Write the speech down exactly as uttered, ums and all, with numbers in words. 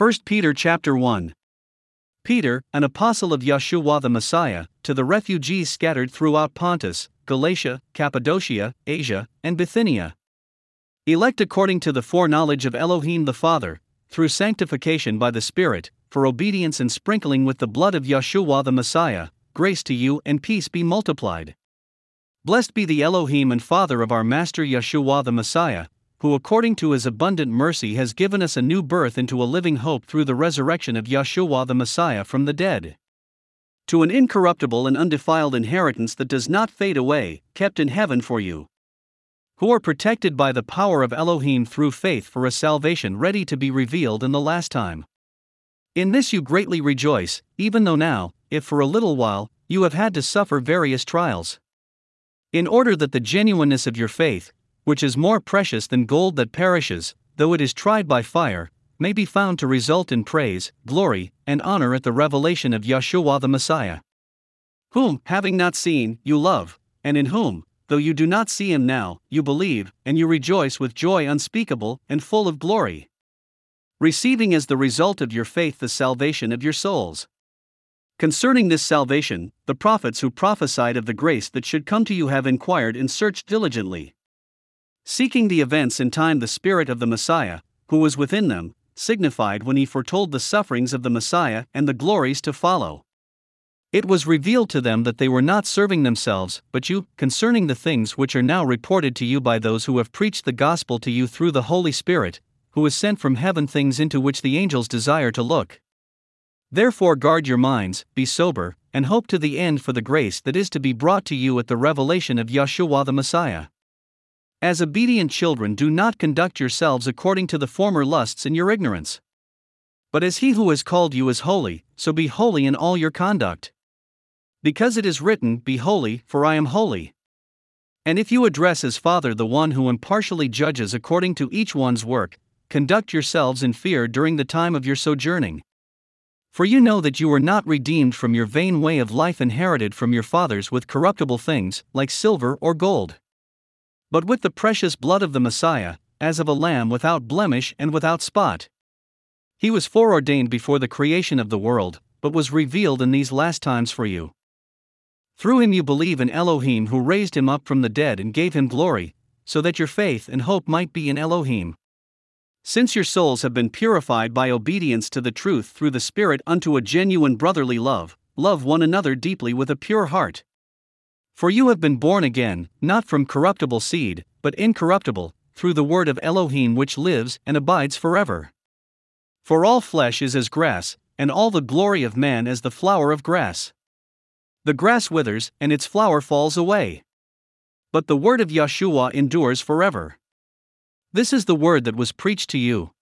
First Peter chapter one. Peter, an apostle of Yeshua the Messiah, to the refugees scattered throughout Pontus, Galatia, Cappadocia, Asia, and Bithynia. Elect according to the foreknowledge of Elohim the Father, through sanctification by the Spirit, for obedience and sprinkling with the blood of Yeshua the Messiah, grace to you and peace be multiplied. Blessed be the Elohim and Father of our Master Yeshua the Messiah, who according to his abundant mercy has given us a new birth into a living hope through the resurrection of Yeshua the Messiah from the dead, to an incorruptible and undefiled inheritance that does not fade away, kept in heaven for you, who are protected by the power of Elohim through faith for a salvation ready to be revealed in the last time. In this you greatly rejoice, even though now, if for a little while, you have had to suffer various trials, in order that the genuineness of your faith, which is more precious than gold that perishes, though it is tried by fire, may be found to result in praise, glory, and honor at the revelation of Yeshua the Messiah, whom, having not seen, you love, and in whom, though you do not see him now, you believe, and you rejoice with joy unspeakable and full of glory, receiving as the result of your faith the salvation of your souls. Concerning this salvation, the prophets who prophesied of the grace that should come to you have inquired and searched diligently, seeking the events in time the Spirit of the Messiah, who was within them, signified when he foretold the sufferings of the Messiah and the glories to follow. It was revealed to them that they were not serving themselves, but you, concerning the things which are now reported to you by those who have preached the gospel to you through the Holy Spirit, who is sent from heaven, things into which the angels desire to look. Therefore guard your minds, be sober, and hope to the end for the grace that is to be brought to you at the revelation of Yeshua the Messiah. As obedient children, do not conduct yourselves according to the former lusts in your ignorance, but as he who has called you is holy, so be holy in all your conduct. Because it is written, Be holy, for I am holy. And if you address as Father the one who impartially judges according to each one's work, conduct yourselves in fear during the time of your sojourning. For you know that you were not redeemed from your vain way of life inherited from your fathers with corruptible things, like silver or gold, but with the precious blood of the Messiah, as of a lamb without blemish and without spot. He was foreordained before the creation of the world, but was revealed in these last times for you. Through him you believe in Elohim, who raised him up from the dead and gave him glory, so that your faith and hope might be in Elohim. Since your souls have been purified by obedience to the truth through the Spirit unto a genuine brotherly love, love one another deeply with a pure heart. For you have been born again, not from corruptible seed, but incorruptible, through the word of Elohim which lives and abides forever. For all flesh is as grass, and all the glory of man as the flower of grass. The grass withers, and its flower falls away, but the word of Yeshua endures forever. This is the word that was preached to you,